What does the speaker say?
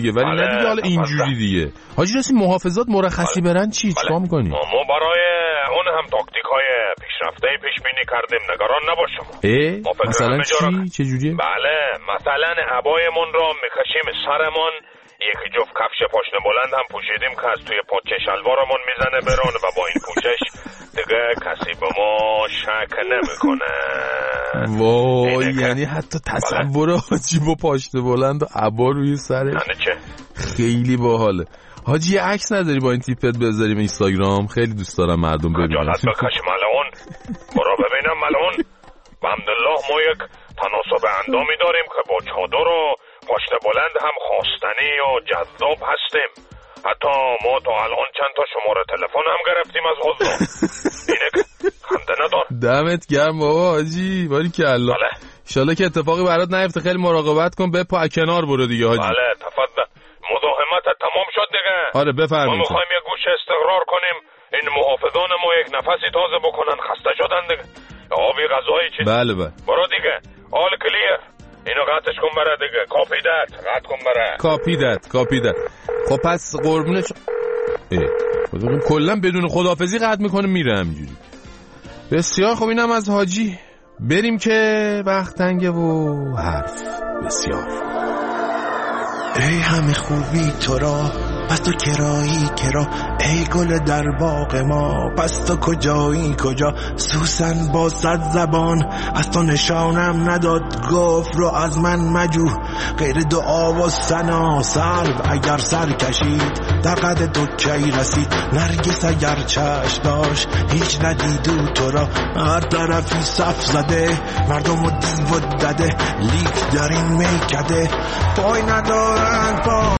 دیگه، ولی نه دیگه حالا اینجوری دیگه. حاجی راستی محافظات مرخصی برن چیکار می‌کنی؟ ما برای اون هم تاکتیک‌های پیشرفته پیش بینی کردیم، نگران نباشم. مثلا چه جوریه؟ بله، مثلا عبایمون را میکشیم سرمون، یک جفت کفش پاشنه بلند هم پوشیدیم که از توی پاچه شلوارمون میزنه برون و با این پوشش دیگه کسی به ما شک نمیکنه. وای، یعنی حتی تصور حاجی با پاشنه بلند و عبا روی سرش یعنی چه؟ خیلی باحاله. حاجی یه عکس نداری با این تیپت بذاریم اینستاگرام؟ خیلی دوست دارم مردم ببینن. خجالت بکش ملعون، برو ببینم ملعون. الحمدلله ما یک تناسب اندامی داریم که با چادر و پاشنه بلند هم خواستنی و جذاب هستیم. حتی ما تا الان چند تا شماره تلفن هم گرفتیم از حضور. اینه که خنده ندار. دمت گرم بابا حاجی، باریکلا. بله. انشالله که اتفاقی برات نیفته، خیلی مراقبت کن، بپا کنار برو دیگه حاجی. بله تفضل. مزاحمت تمام شد دیگه. آره بفرمایید. ما میخوایم یک گوشه استقرار کنیم، این محافظان ما یک نفسی تازه بکنن، خسته شدن دیگه. آبی غذایی چیز. بله. برو دیگه. آل کلیر. اینو قطعش کن بره دیگه. قطع کن بره. کاپیدت. خب پس قربونش کلا بدون خداحافظی قطع میکنه میره همینجوری. بسیار خب، اینم از حاجی. بریم که وقت تنگه و حرف بسیار. ای همه خوبی تو را، پس تو کرایی کرا، ای گل در باغ ما، پس تو کجایی کجا، سوسن با 100 زبان از تو نشانم نداد، گفت رو از من مجو غیر دعا و ثنا، سرو اگر سر کشید در قد تو کی رسید، نرگس اگر چشم داشت هیچ ندیدو تو را، هر طرفی صف زده مردم و دیو و دده، لیک در این میکده پای ندارن پا